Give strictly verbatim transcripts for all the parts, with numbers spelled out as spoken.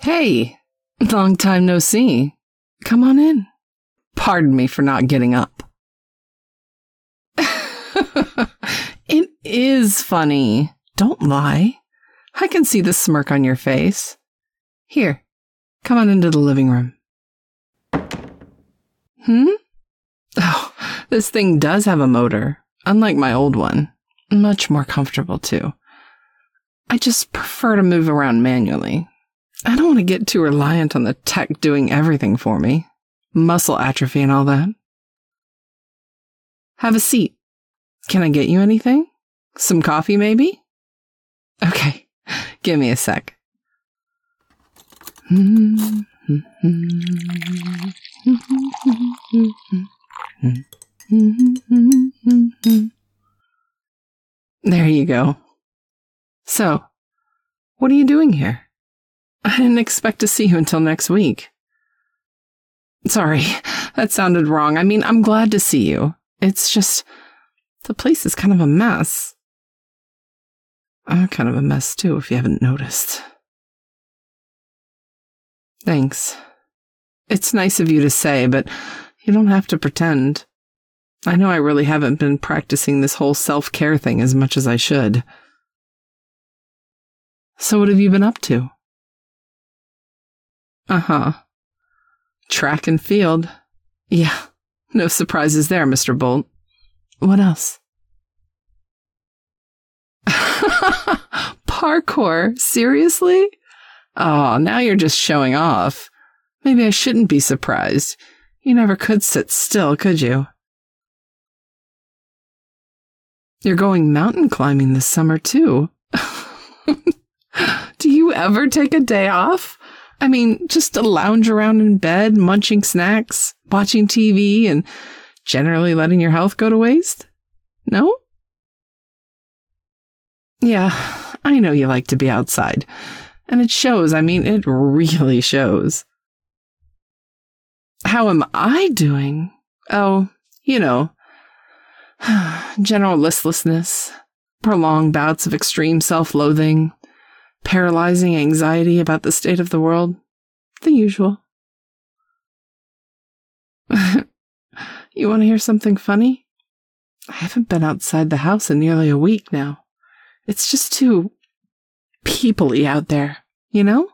Hey, long time no see. Come on in. Pardon me for not getting up. It is funny. Don't lie. I can see the smirk on your face. Here, come on into the living room. Hmm? Oh, this thing does have a motor, unlike my old one. Much more comfortable, too. I just prefer to move around manually. I don't want to get too reliant on the tech doing everything for me. Muscle atrophy and all that. Have a seat. Can I get you anything? Some coffee, maybe? Okay, give me a sec. There you go. So, what are you doing here? I didn't expect to see you until next week. Sorry, that sounded wrong. I mean, I'm glad to see you. It's just, the place is kind of a mess. I'm kind of a mess too, if you haven't noticed. Thanks. It's nice of you to say, but you don't have to pretend. I know I really haven't been practicing this whole self-care thing as much as I should. So what have you been up to? Uh-huh. Track and field. Yeah, no surprises there, Mister Bolt. What else? Parkour? Seriously? Oh, now you're just showing off. Maybe I shouldn't be surprised. You never could sit still, could you? You're going mountain climbing this summer, too. Do you ever take a day off? I mean, just to lounge around in bed, munching snacks, watching T V, and generally letting your health go to waste? No? Yeah, I know you like to be outside. And it shows. I mean, it really shows. How am I doing? Oh, you know, general listlessness, prolonged bouts of extreme self-loathing, paralyzing anxiety about the state of the world. The usual. You want to hear something funny? I haven't been outside the house in nearly a week now. It's just too people-y out there, you know?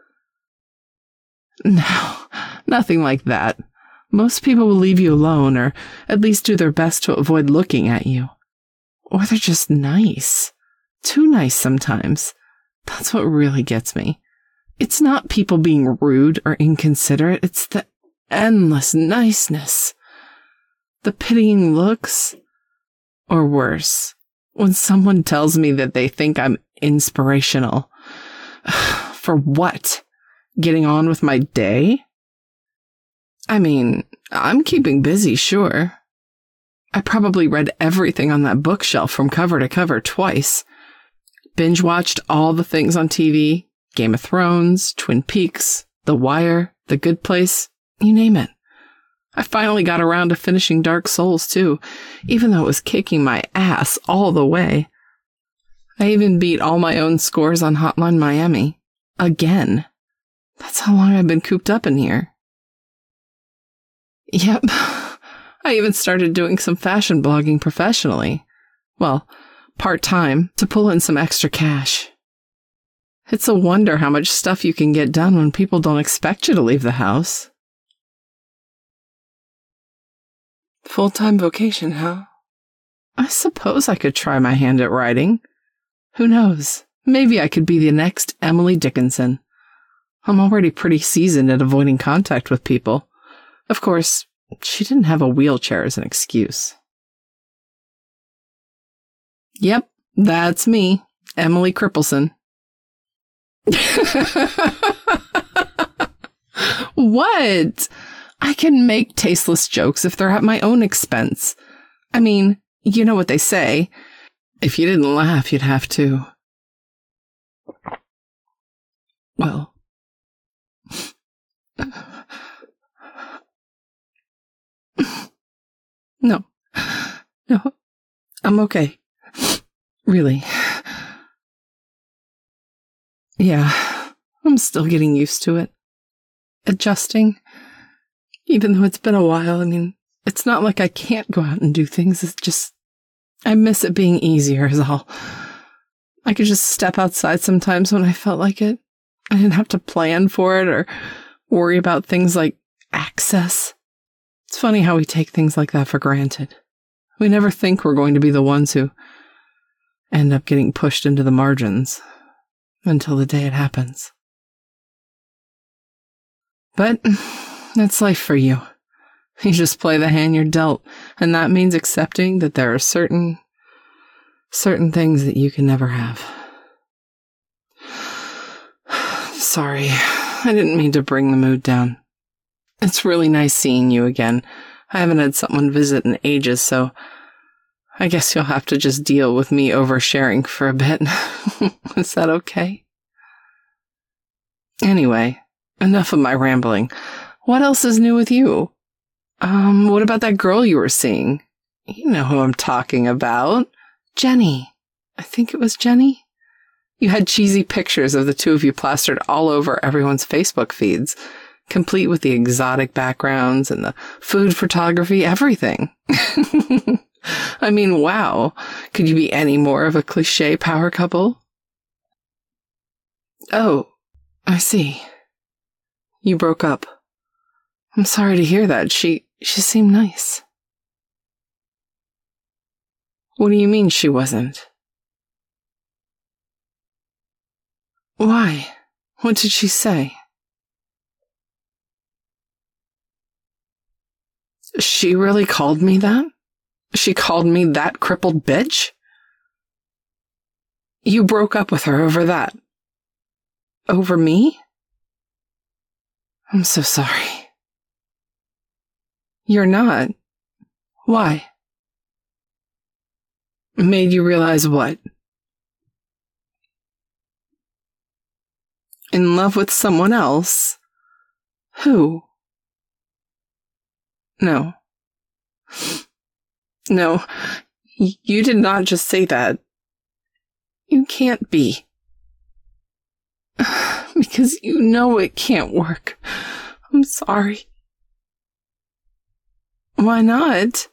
No, nothing like that. Most people will leave you alone, or at least do their best to avoid looking at you. Or they're just nice. Too nice sometimes. That's what really gets me. It's not people being rude or inconsiderate, it's the endless niceness. The pitying looks. Or worse, when someone tells me that they think I'm inspirational. For what? Getting on with my day? I mean, I'm keeping busy, sure. I probably read everything on that bookshelf from cover to cover twice. Binge-watched all the things on T V. Game of Thrones, Twin Peaks, The Wire, The Good Place, you name it. I finally got around to finishing Dark Souls, too, even though it was kicking my ass all the way. I even beat all my own scores on Hotline Miami. Again. That's how long I've been cooped up in here. Yep. I even started doing some fashion blogging professionally. Well, part-time, to pull in some extra cash. It's a wonder how much stuff you can get done when people don't expect you to leave the house. Full-time vocation, huh? I suppose I could try my hand at writing. Who knows? Maybe I could be the next Emily Dickinson. I'm already pretty seasoned at avoiding contact with people. Of course, she didn't have a wheelchair as an excuse. Yep, that's me, Emily Crippleson. What? I can make tasteless jokes if they're at my own expense. I mean, you know what they say. If you didn't laugh, you'd have to. Well. No. No. I'm okay. Really. Yeah, I'm still getting used to it. Adjusting. Even though it's been a while, I mean, it's not like I can't go out and do things. It's just, I miss it being easier is all. I could just step outside sometimes when I felt like it. I didn't have to plan for it or worry about things like access. It's funny how we take things like that for granted. We never think we're going to be the ones who end up getting pushed into the margins until the day it happens. But that's life for you. You just play the hand you're dealt, and that means accepting that there are certain, certain things that you can never have. Sorry, I didn't mean to bring the mood down. It's really nice seeing you again. I haven't had someone visit in ages, so I guess you'll have to just deal with me oversharing for a bit. Is that okay? Anyway, enough of my rambling. What else is new with you? Um, what about that girl you were seeing? You know who I'm talking about. Jenny. I think it was Jenny. You had cheesy pictures of the two of you plastered all over everyone's Facebook feeds, complete with the exotic backgrounds and the food photography, everything. I mean, wow. Could you be any more of a cliche power couple? Oh, I see. You broke up. I'm sorry to hear that. She, she seemed nice. What do you mean she wasn't? Why? What did she say? She really called me that? She called me that crippled bitch? You broke up with her over that? Over me? I'm so sorry. You're not. Why? Made you realize what? In love with someone else? Who? No. No, you did not just say that. You can't be. Because you know it can't work. I'm sorry. Why not?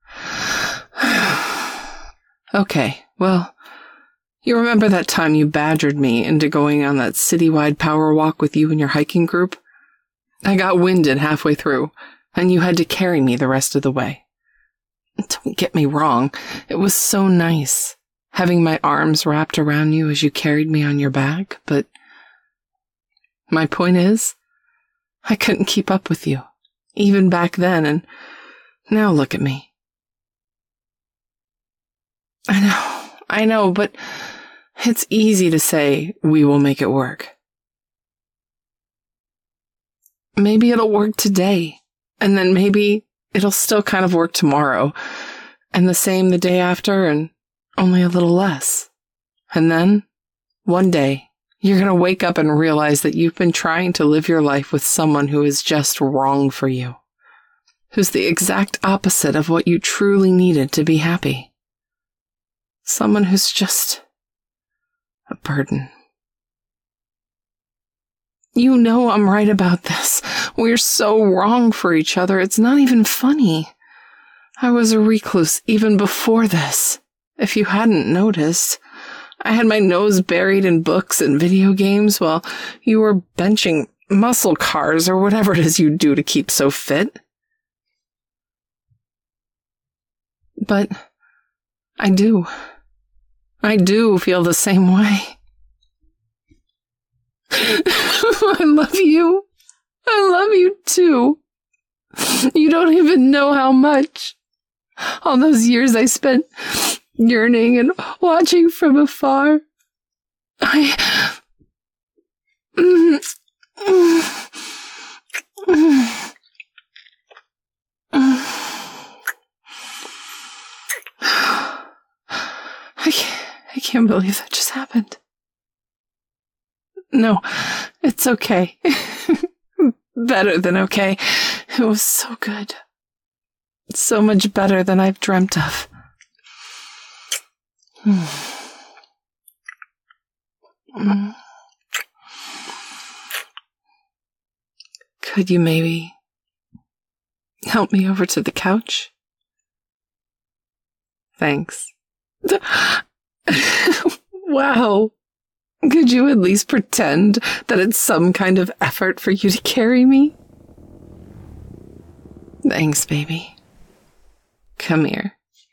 Okay, well, you remember that time you badgered me into going on that citywide power walk with you and your hiking group? I got winded halfway through, and you had to carry me the rest of the way. Don't get me wrong, it was so nice, having my arms wrapped around you as you carried me on your back, but my point is, I couldn't keep up with you, even back then, and now look at me. I know, I know, but it's easy to say, we will make it work. Maybe it'll work today, and then maybe it'll still kind of work tomorrow, and the same the day after, and only a little less. And then, one day, you're going to wake up and realize that you've been trying to live your life with someone who is just wrong for you, who's the exact opposite of what you truly needed to be happy. Someone who's just a burden. You know I'm right about this. We're so wrong for each other, it's not even funny. I was a recluse even before this. If you hadn't noticed, I had my nose buried in books and video games while you were benching muscle cars or whatever it is you do to keep so fit. But I do. I do feel the same way. I love you. I love you too. You don't even know how much. All those years I spent yearning and watching from afar. I... I can't, I can't believe that just happened. No, it's okay. Better than okay. It was so good. So much better than I've dreamt of. Could you maybe help me over to the couch? Thanks. Wow. Could you at least pretend that it's some kind of effort for you to carry me? Thanks, baby. Come here.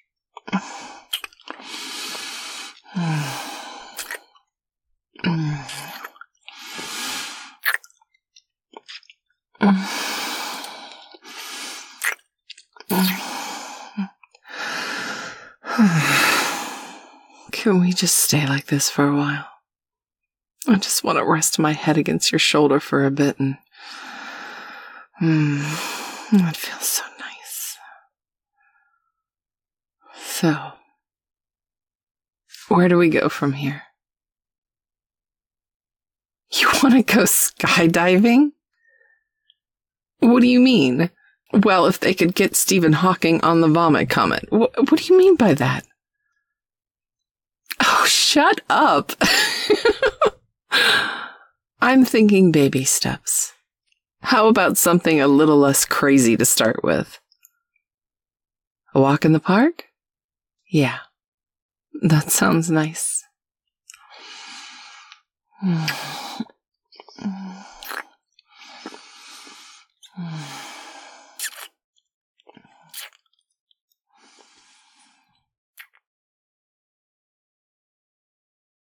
Can we just stay like this for a while? I just want to rest my head against your shoulder for a bit and... Mm, that feels so nice. So, where do we go from here? You want to go skydiving? What do you mean? Well, if they could get Stephen Hawking on the vomit comet. Wh- what do you mean by that? Oh, shut up. I'm thinking baby steps. How about something a little less crazy to start with? A walk in the park? Yeah, that sounds nice.